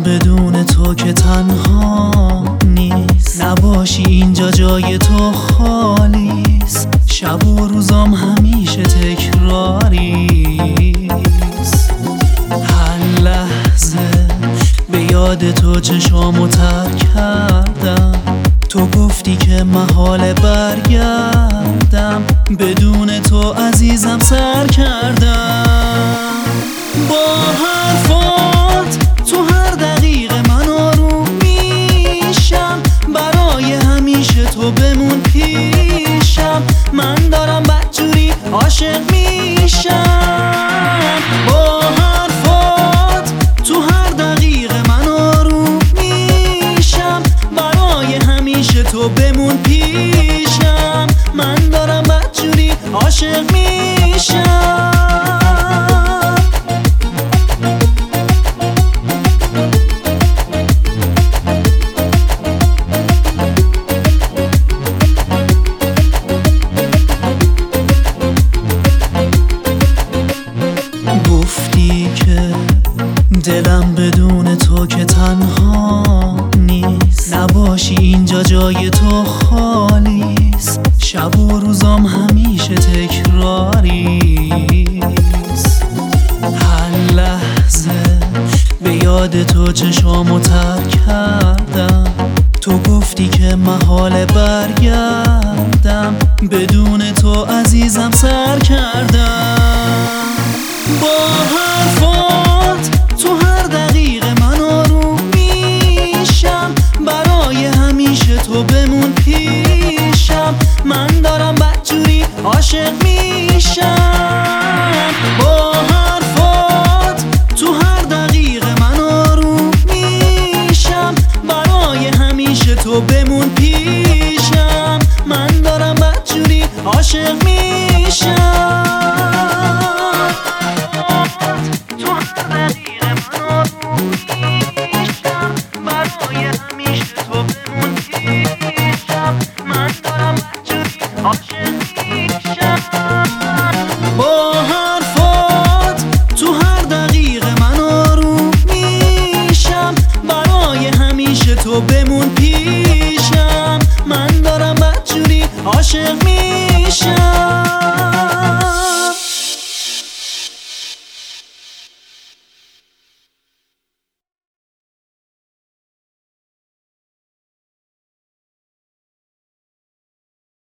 بدون تو که تنها نیست، نباشی اینجا جای تو خالیست. شب و روزام همیشه تکراریست. هر لحظه به یاد تو چشامو تر کردم. تو گفتی که محال برگردم، بدون تو عزیزم سر کردم. با حرفات تو هر دقیقه من آروم میشم، برای همیشه تو بمون پیشم. من دارم بدجوری عاشق میشم. با حرفات تو هر دقیقه من آروم میشم، برای همیشه تو بمون پیشم. من دارم بدجوری عاشق میشم. گفتی که دلم بدون تو که تنها نیست، نباشی اینجا جای تو خالیست. شب و روزام همیشه تکراریست. هر لحظه به یاد تو چشامو تر کردم. تو گفتی که محال برگردم، بدون تو عزیزم سر کردم. با حرفات تو هر دقیقه من آروم میشم، برای همیشه تو بمون پیشم. من دارم بدجوری عاشق میشم. با حرفات تو هر دقیقه من آروم میشم، برای همیشه تو بمون پیشم. من دارم بدجوری عاشق میشم. با حرفات تو هر دقیقه من آروم میشم، برای همیشه تو بمون پیشم. من دارم بدجوری عاشق میشم.